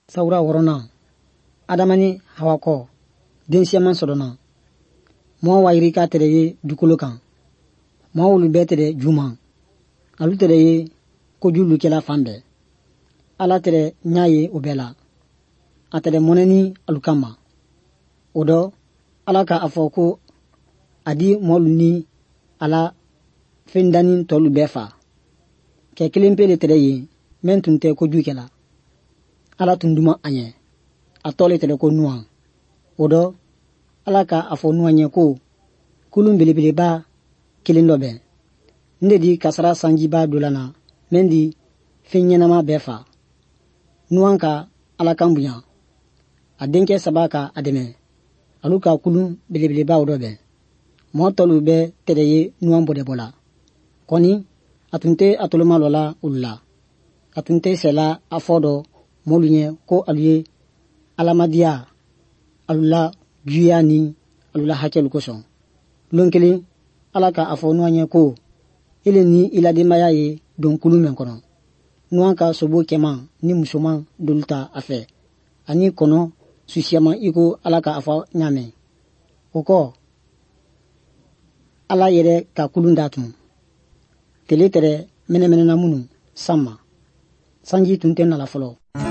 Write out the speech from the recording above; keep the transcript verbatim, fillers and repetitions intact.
Sawura worona Adamani hawako densiyaman sɔrɔna mɔɔ wa yiri k'a tɛrɛ ye dukolo kan mɔɔ wulu bɛɛ tɛrɛ juma alu tɛrɛ ye kojugu kɛla fan bɛɛ ala tɛrɛ ɲa ye o bɛɛ la a tɛrɛ mɔnɛni alu kama o dɔ ala ka a fɔ ko a di mɔɔlu ni ala fɛndani tɔlu bɛɛ fa kɛ kelen pe de tɛrɛ ye mɛn tun tɛ kojugu kɛla ala tun duma a ɲɛ a tɔle tɛrɛ ko nuwa o dɔ ala ka a fɔ nuwa ɲɛ ko kulun belebeleba kelen dɔ bɛn n de di kasara sanjiba dolana mɛn di fɛn ɲɛnama bɛɛ fa nuwan ka ala kan bonya a denkɛ saba ka a dɛmɛ alu ka kulun belebelebaw dɔ bɛn mɔɔ tɔlu bɛ tɛrɛ ye nuwan bɔdɛbɔ la kɔni a tun tɛ a toloma lɔ la olu la a tun tɛ sɛla a fɔ dɔ mɔlu ɲɛ ko alu ye alamadiya alu la juya ni alu la hakɛlu kosɔn lon kelen ala ka a fɔ nuwan ɲɛ ko ele ni i la denbaya ye don kulun mɛn kɔnɔ nuwan ka sobo cɛman ni musoman dolu ta a fɛ ani kɔnɔ susiyama i ko ala ka a fɔ ɲaamɛ o kɔ ala yɛrɛ ka kulun datun tele tɛrɛ mɛnɛmɛnɛna minnu san ma sanji tun tɛ nala fɔlɔ